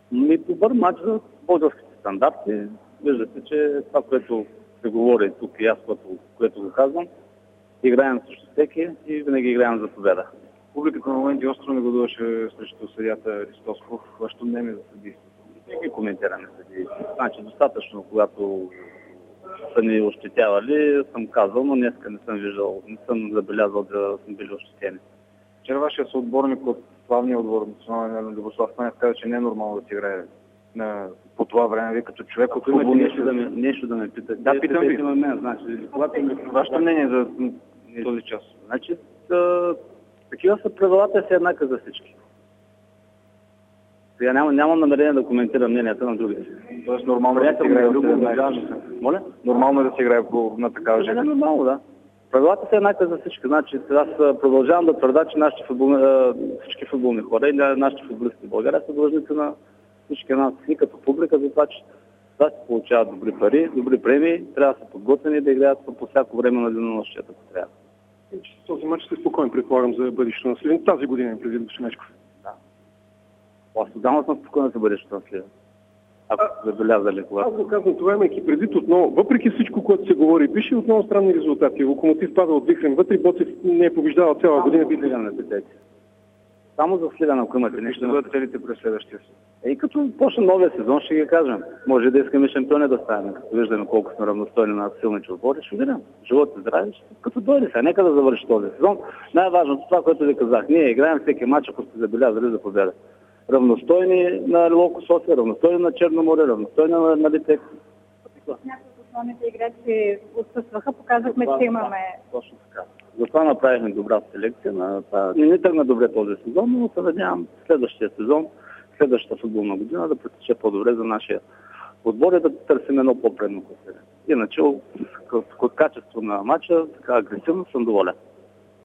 Добър мач за българските стандарти. Виждате, че това, което се говори тук и аз, което го казвам, играем срещу всеки и винаги играем за победа. Публиката на моменти остро негодуваше срещу съдията Ристосков. Вашето мнение за съдийството? Не ги коментираме съдии. Значи достатъчно, когато са ни ощетявали, съм казал, но днеска не съм виждал, не съм забелязал да съм били ощетени. Вчера вашия съотборник от главния отбор национален Любослав Станев каза, че не е нормално да се играе по това време. Вие като човек от футболния нещо да ме питате. Да, питам ви. Значи, Вашето мнение за този час? Значи, такива са правилата, са еднакви за всички. Сега нямам намерение да коментирам мненията на другите. Тоест нормално да се играе Моля? Нормално е да се играе на такава жена. Нормално, да. Правилата са еднакви за всички. Значи, аз продължавам да твърда, че всички футболни хора и нашите футболисти в България са длъжници на всички нас и като публика, за това, че да се получават добри пари, добри премии, трябва да са подготвени да играят по всяко време на денонощието, ако трябва. Този матч сте спокоен, предполагам, за бъдещето на Сливен. Тази година им предвид Шумечков. Да. Аз отдавна съм спокоен за бъдещето на Сливен. Ако сте забелязали когато. Аз го казвам това, имайки предвид отново, въпреки всичко, което се говори и пише, отново странни резултати. Локомотив пада от Вихрен вътре, Ботев не е побеждавал цяла година. Само за Сливен, ако имате нещо. Ще бъдат целите през следващия сезон. И като почне новия сезон, ще ги кажем. Може да искаме шампиони да ставаме, като виждаме колко сме равностойни на силните отбори, ще видим. Живот и здраве, като дойде сега. Нека да завърши този сезон. Най-важното това, което ви казах. Ние играем всеки матч, ако сте забелязали, за победа. Равностойни на Локо София, равностойни на Черноморе, равностойни на Литек. Някои от основните играчи отсъстваха, показахме, че имаме. Точно така. Затова направихме добра селекция. Не ни тръгна добре този сезон, но се надявам следващия сезон, следващата футболна година да протече по-добре за нашия отбор и да търсим едно по-предно класиране. Иначе, от качество на матча, така агресивно съм доволен.